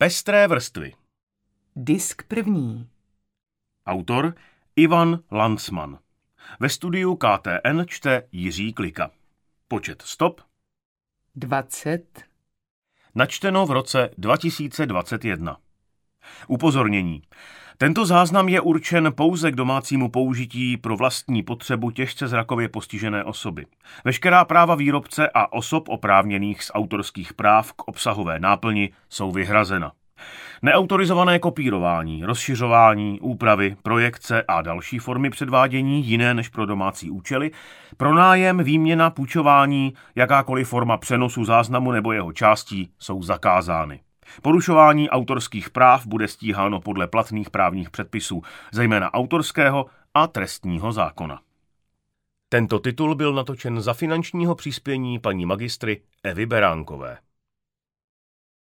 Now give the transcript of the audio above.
Pestré vrstvy. Disk první. Autor Ivan Landsman. Ve studiu KTN čte Jiří Klika. Počet stop 20. Načteno v roce 2021. Upozornění. Tento záznam je určen pouze k domácímu použití pro vlastní potřebu těžce zrakově postižené osoby. Veškerá práva výrobce a osob oprávněných z autorských práv k obsahové náplni jsou vyhrazena. Neautorizované kopírování, rozšiřování, úpravy, projekce a další formy předvádění jiné než pro domácí účely, pronájem, výměna, půjčování, jakákoliv forma přenosu záznamu nebo jeho částí jsou zakázány. Porušování autorských práv bude stíháno podle platných právních předpisů, zejména autorského a trestního zákona. Tento titul byl natočen za finančního přispění paní magistry Evy Beránkové.